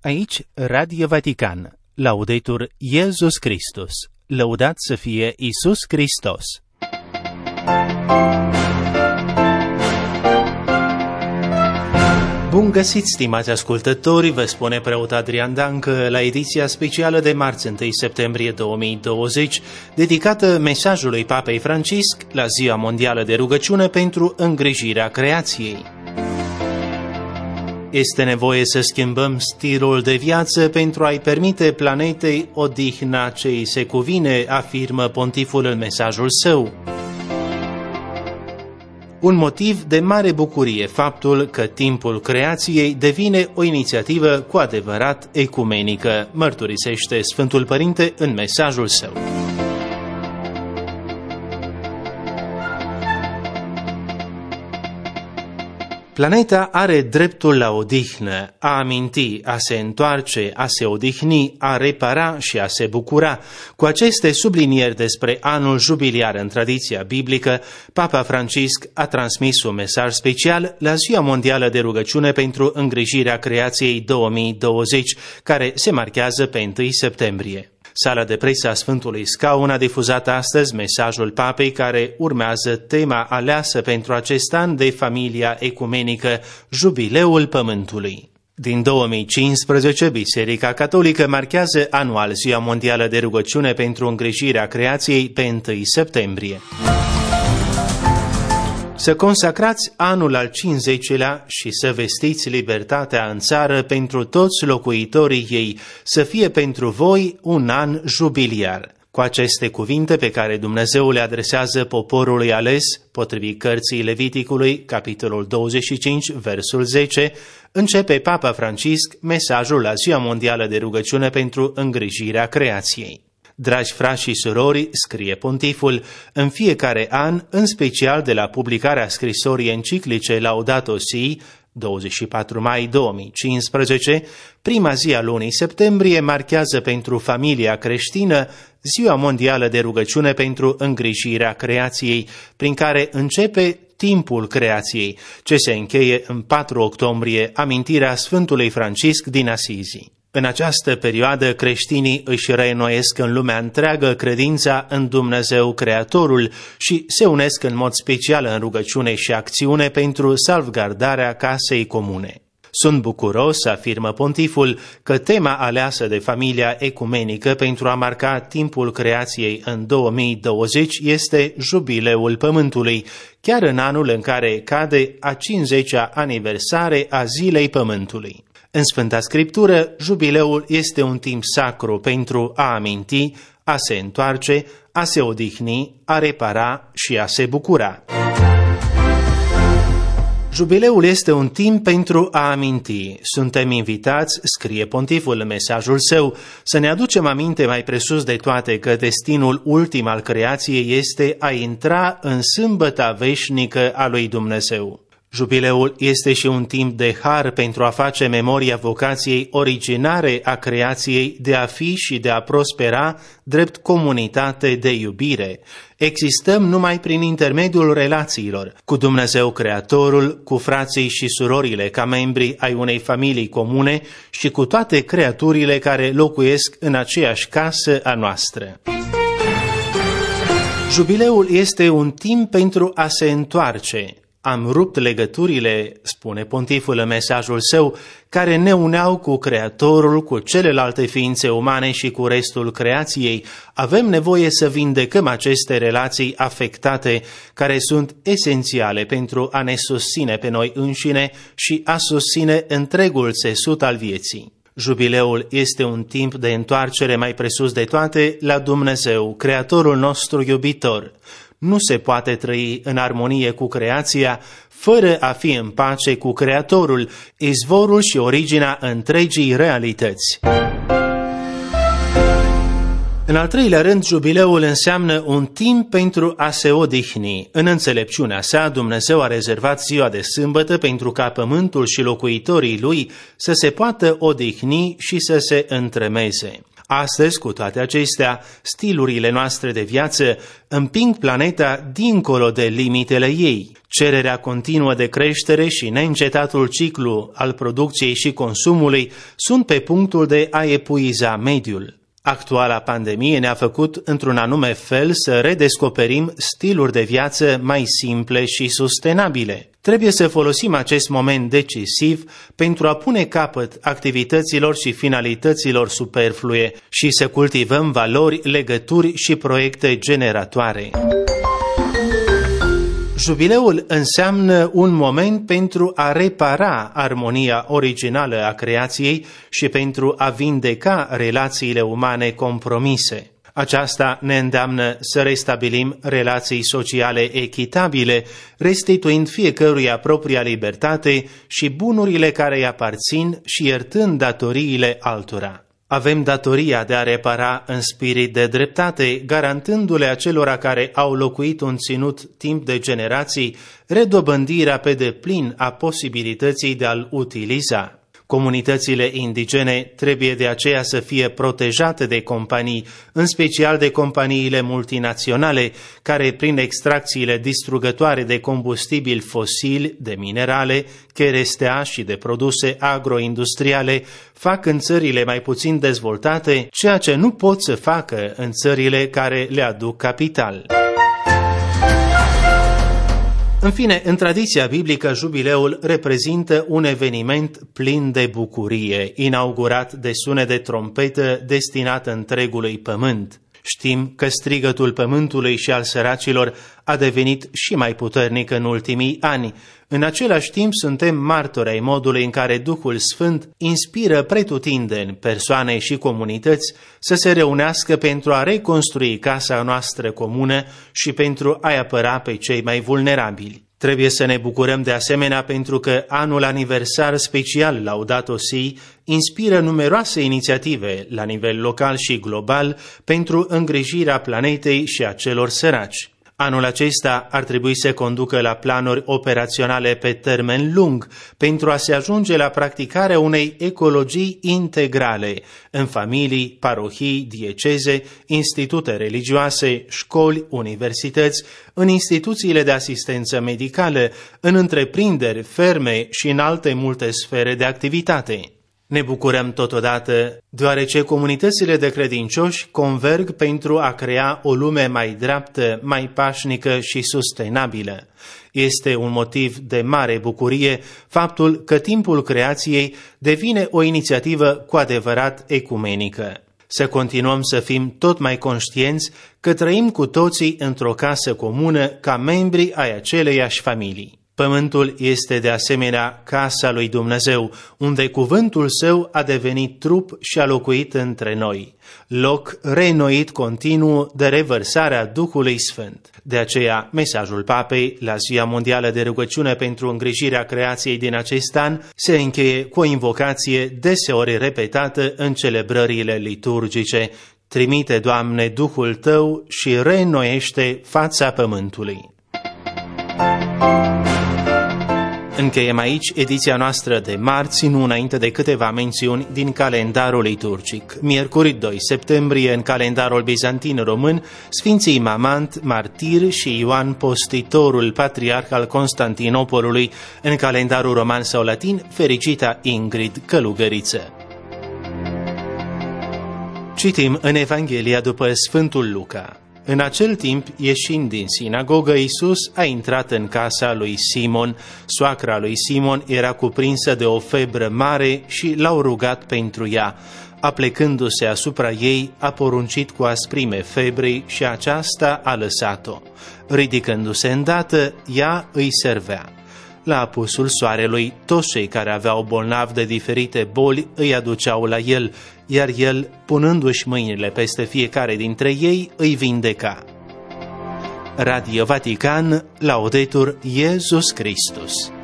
Aici, Radio Vatican, Laudetur Iesus Christus, lăudat să fie Iisus Hristos. Bun găsit, stimați ascultători, vă spune preot Adrian Dancă la ediția specială de marți 1 septembrie 2020, dedicată mesajului Papei Francisc la Ziua Mondială de Rugăciune pentru îngrijirea creației. Este nevoie să schimbăm stilul de viață pentru a-i permite planetei odihna ce îi se cuvine, afirmă pontiful în mesajul său. Un motiv de mare bucurie faptul că timpul creației devine o inițiativă cu adevărat ecumenică, mărturisește Sfântul Părinte în mesajul său. Planeta are dreptul la odihnă, a aminti, a se întoarce, a se odihni, a repara și a se bucura. Cu aceste sublinieri despre anul jubiliar în tradiția biblică, Papa Francisc a transmis un mesaj special la Ziua Mondială de Rugăciune pentru îngrijirea creației 2020, care se marchează pe 1 septembrie. Sala de presă a Sfântului Scaun a difuzat astăzi mesajul Papei care urmează tema aleasă pentru acest an de familia ecumenică, Jubileul Pământului. Din 2015, Biserica Catolică marchează anual Ziua Mondială de Rugăciune pentru îngrijirea creației pe 1 septembrie. Să consacrați anul al 50-lea și să vestiți libertatea în țară pentru toți locuitorii ei, să fie pentru voi un an jubiliar. Cu aceste cuvinte pe care Dumnezeu le adresează poporului ales, potrivit cărții Leviticului, capitolul 25, versul 10, începe Papa Francisc mesajul la Ziua Mondială de Rugăciune pentru îngrijirea creației. Dragi frați și surori, scrie pontiful, în fiecare an, în special de la publicarea scrisorii enciclice Laudato Si, 24 mai 2015, prima zi a lunii septembrie marchează pentru familia creștină Ziua Mondială de Rugăciune pentru îngrijirea creației, prin care începe timpul creației, ce se încheie în 4 octombrie, amintirea Sfântului Francisc din Asizi. În această perioadă, creștinii își reînnoiesc în lumea întreagă credința în Dumnezeu Creatorul și se unesc în mod special în rugăciune și acțiune pentru salvgardarea casei comune. Sunt bucuros, afirmă pontiful, că tema aleasă de familia ecumenică pentru a marca timpul creației în 2020 este Jubileul Pământului, chiar în anul în care cade a 50-a aniversare a Zilei Pământului. În Sfânta Scriptură, jubileul este un timp sacru pentru a aminti, a se întoarce, a se odihni, a repara și a se bucura. Jubileul este un timp pentru a aminti. Suntem invitați, scrie pontiful în mesajul său, să ne aducem aminte mai presus de toate că destinul ultim al creației este a intra în sâmbăta veșnică a lui Dumnezeu. Jubileul este și un timp de har pentru a face memoria vocației originare a creației de a fi și de a prospera drept comunitate de iubire. Existăm numai prin intermediul relațiilor cu Dumnezeu Creatorul, cu frații și surorile ca membri ai unei familii comune și cu toate creaturile care locuiesc în aceeași casă a noastră. Jubileul este un timp pentru a se întoarce. Am rupt legăturile, spune pontiful în mesajul său, care ne uneau cu Creatorul, cu celelalte ființe umane și cu restul creației. Avem nevoie să vindecăm aceste relații afectate, care sunt esențiale pentru a ne susține pe noi înșine și a susține întregul țesut al vieții. Jubileul este un timp de întoarcere mai presus de toate la Dumnezeu, Creatorul nostru iubitor. Nu se poate trăi în armonie cu creația fără a fi în pace cu Creatorul, izvorul și originea întregii realități. În al treilea rând, jubileul înseamnă un timp pentru a se odihni. În înțelepciunea sa, Dumnezeu a rezervat ziua de sâmbătă pentru ca pământul și locuitorii lui să se poată odihni și să se întremeze. Astăzi, cu toate acestea, stilurile noastre de viață împing planeta dincolo de limitele ei. Cererea continuă de creștere și neîncetatul ciclu al producției și consumului sunt pe punctul de a epuiza mediul. Actuala pandemie ne-a făcut într-un anume fel să redescoperim stiluri de viață mai simple și sustenabile. Trebuie să folosim acest moment decisiv pentru a pune capăt activităților și finalităților superflue și să cultivăm valori, legături și proiecte generatoare. Jubileul înseamnă un moment pentru a repara armonia originală a creației și pentru a vindeca relațiile umane compromise. Aceasta ne îndeamnă să restabilim relații sociale echitabile, restituind fiecăruia propria libertate și bunurile care îi aparțin și iertând datoriile altora. Avem datoria de a repara în spirit de dreptate, garantându-le acelora care au locuit un ținut timp de generații redobândirea pe deplin a posibilității de a-l utiliza. Comunitățile indigene trebuie de aceea să fie protejate de companii, în special de companiile multinaționale, care prin extracțiile distrugătoare de combustibili fosili, de minerale, cherestea și de produse agroindustriale, fac în țările mai puțin dezvoltate ceea ce nu pot să facă în țările care le aduc capital. În fine, în tradiția biblică, jubileul reprezintă un eveniment plin de bucurie, inaugurat de sunet de trompetă destinat întregului pământ. Știm că strigătul pământului și al săracilor a devenit și mai puternic în ultimii ani. În același timp, suntem martori ai modului în care Duhul Sfânt inspiră pretutindeni persoane și comunități să se reunească pentru a reconstrui casa noastră comună și pentru a-i apăra pe cei mai vulnerabili. Trebuie să ne bucurăm de asemenea pentru că anul aniversar special Laudato Si inspiră numeroase inițiative la nivel local și global pentru îngrijirea planetei și a celor săraci. Anul acesta ar trebui să conducă la planuri operaționale pe termen lung pentru a se ajunge la practicarea unei ecologii integrale în familii, parohii, dieceze, institute religioase, școli, universități, în instituțiile de asistență medicală, în întreprinderi, ferme și în alte multe sfere de activitate. Ne bucurăm totodată, deoarece comunitățile de credincioși converg pentru a crea o lume mai dreaptă, mai pașnică și sustenabilă. Este un motiv de mare bucurie faptul că timpul creației devine o inițiativă cu adevărat ecumenică. Să continuăm să fim tot mai conștienți că trăim cu toții într-o casă comună ca membri ai aceleiași familii. Pământul este de asemenea casa lui Dumnezeu, unde cuvântul său a devenit trup și a locuit între noi, loc reînnoit continuu de revărsarea Duhului Sfânt. De aceea, mesajul Papei la Ziua Mondială de Rugăciune pentru îngrijirea creației din acest an se încheie cu o invocație deseori repetată în celebrările liturgice: Trimite, Doamne, Duhul Tău și reînnoiește fața pământului. Încheiem aici ediția noastră de marți, nu înainte de câteva mențiuni din calendarul liturgic. Miercuri 2 septembrie, în calendarul bizantin român, Sfinții Mamant, martir și Ioan Postitorul, patriarh al Constantinopolului, în calendarul roman sau latin, Fericita Ingrid, călugăriță. Citim în Evanghelia după Sfântul Luca. În acel timp, ieșind din sinagogă, Iisus a intrat în casa lui Simon. Soacra lui Simon era cuprinsă de o febră mare și l-au rugat pentru ea. Aplecându-se asupra ei, a poruncit cu asprime febrei și aceasta a lăsat-o. Ridicându-se îndată, ea îi servea. La apusul soarelui, toți cei care aveau bolnavi de diferite boli îi aduceau la el, iar el, punându-și mâinile peste fiecare dintre ei, îi vindeca. Radio Vatican, Laudetur Iesus Christus.